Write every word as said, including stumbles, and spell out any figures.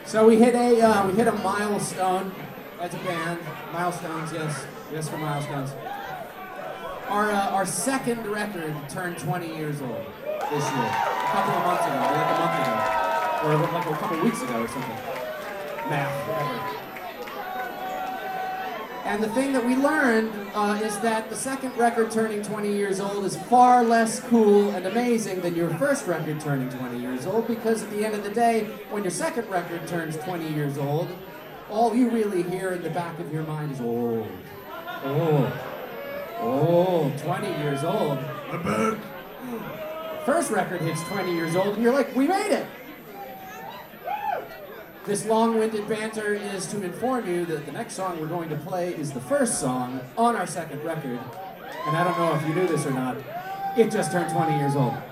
So we hit a uh, we hit a milestone as a band. Milestones, yes, yes for milestones. Our uh, our second record turned twenty years old this year. A couple of months ago, like a month ago, or like a couple of weeks ago or something. Math, whatever. And the thing that we learned uh, is that the second record turning twenty years old is far less cool and amazing than your first record turning twenty years old, because at the end of the day, when your second record turns twenty years old, all you really hear in the back of your mind is, oh, oh, oh, twenty years old. I'm back. First record hits twenty years old and you're like, we made it. This long-winded banter is to inform you that the next song we're going to play is the first song on our second record. And I don't know if you knew this or not, it just turned twenty years old.